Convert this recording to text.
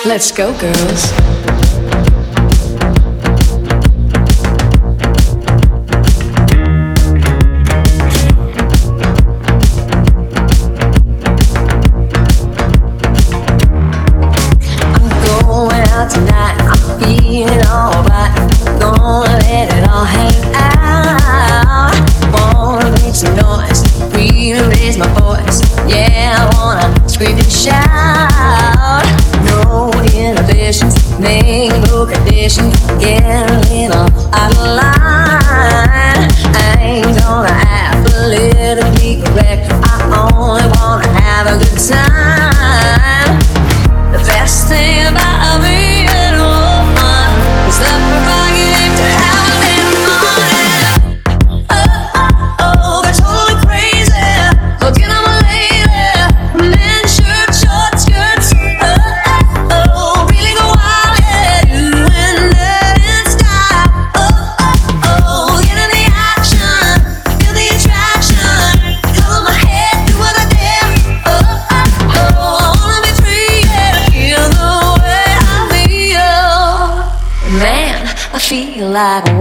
Let's go, girls. Tonight, I'm feeling alright. Gonna let it all hang out. Wanna make some noise, really raise my voice. Yeah, I wanna scream and shout. No inhibitions, make no conditions. Get a little out of line. I ain't gonna act politically correct. I only wanna have a good time. The best thing about me and a woman is the prerogative to have a little money. Oh, oh, oh, they're totally crazy. Looking at my lady, men shirt, short skirts. Oh, oh, oh, really go wild, yeah, doing it in style. Oh, oh, oh, get in the action, feel the attraction. Color my head, do what I dare. Oh, oh, oh, I wanna be free, yeah, feel the way I feel. Man, I feel like